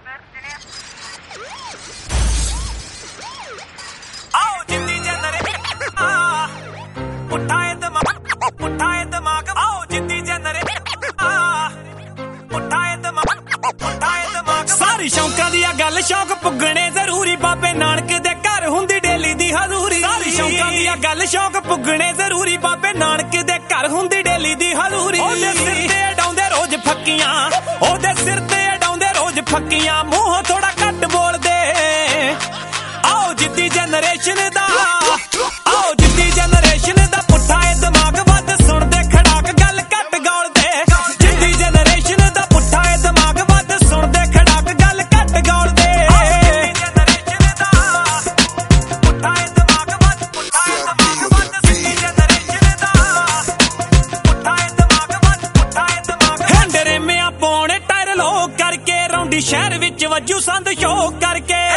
आओ जिंदी जनरेशन उठाए दिमाग आओ जिंदी जनरेशन उठाए दिमाग सारी शौकां दी गल शौक पुगने जरूरी बाबे नानक दे घर हुंदी डेली दी हजूरी सारी शौकां दी गल शौक पुगने जरूरी बाबे नानक दे घर हुंदी डेली दी हजूरी ओदे सिर ते डाउंदे रोज फक्कियां ओदे सिर ते डाउंदे रोज फक्कियां मूंह थोड़ा घट बोल दे आओ जिद्दी जनरेशन दा आओ जिद्दी जनरेशन दा पुट्ठा ए दिमाग वध सुन दे खड़ाक गल घट गौल दे जिद्दी जनरेशन दा पुट्ठा ए दिमाग वध सुन दे खड़ाक गल घट गौल दे जिद्दी जनरेशन दा पुट्ठा ए दिमाग वध जिद्दी जनरेशन दा पुट्ठा ए दिमाग हैंडरे में पौने टायर लो करके रौंडी शहर विच वजू संद शो करके